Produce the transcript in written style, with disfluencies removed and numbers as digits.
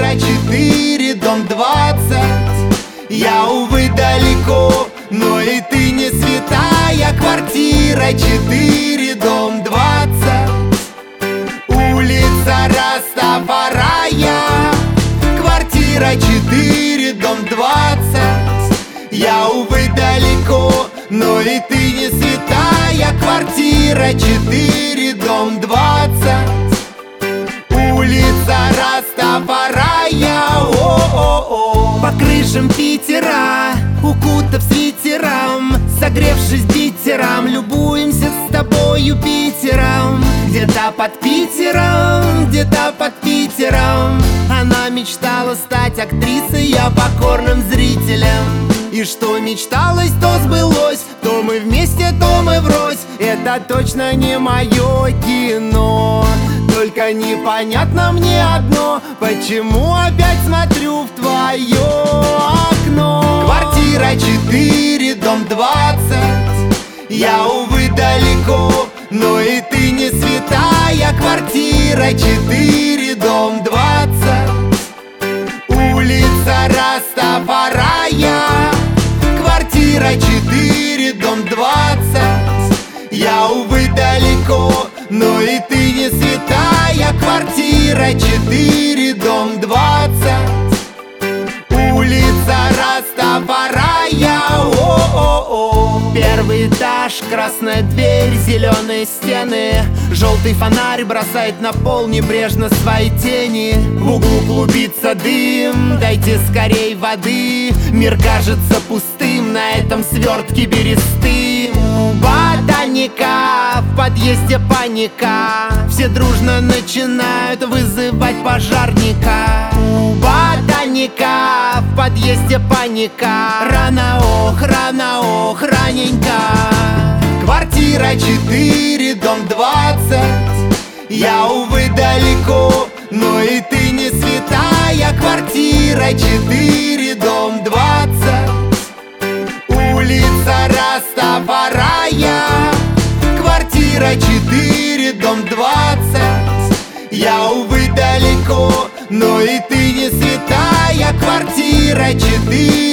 Квартира 4, дом 20. Я, увы, далеко, но и ты не святая. Квартира 4, дом 20. Улица Растафарая. Квартира 4, дом 20. Я, увы, далеко, но и ты не святая. Квартира 4, дом 20. Улица Растафарая. О-о-о. По крышам Питера, укутав свитером, согревшись битером, любуемся с тобою Питером. Где-то под Питером, где-то под Питером она мечтала стать актрисой, я покорным зрителем. И что мечталось, то сбылось. То мы вместе, то мы врозь. Это точно не мое кино. Только непонятно мне одно: почему опять смотрю в твое окно? Квартира 4, дом 20. Я, увы, далеко, но и ты не святая. Квартира 4, дом 20. Улица Растафарая. Квартира 4, дом 20. Я, увы, далеко, но и ты не святая. Квартира 4, дом 20. Улица Растафарая. О-о-о. Первый этаж, красная дверь, зеленые стены. Желтый фонарь бросает на пол небрежно свои тени. В углу клубится дым, дайте скорей воды. Мир кажется пустым на этом свертке берестым. Ботаника, в подъезде паника. Все дружно начинают вызывать пожарника. Ботаника, в подъезде паника. Рано, ох, раненько. Квартира 4, дом 20. Я, увы, далеко, но и ты не святая. Квартира 4, дом 20. Улица Растафарая. Квартира 4, дом 20. Я, увы, далеко, но и ты не святая. Квартира 4.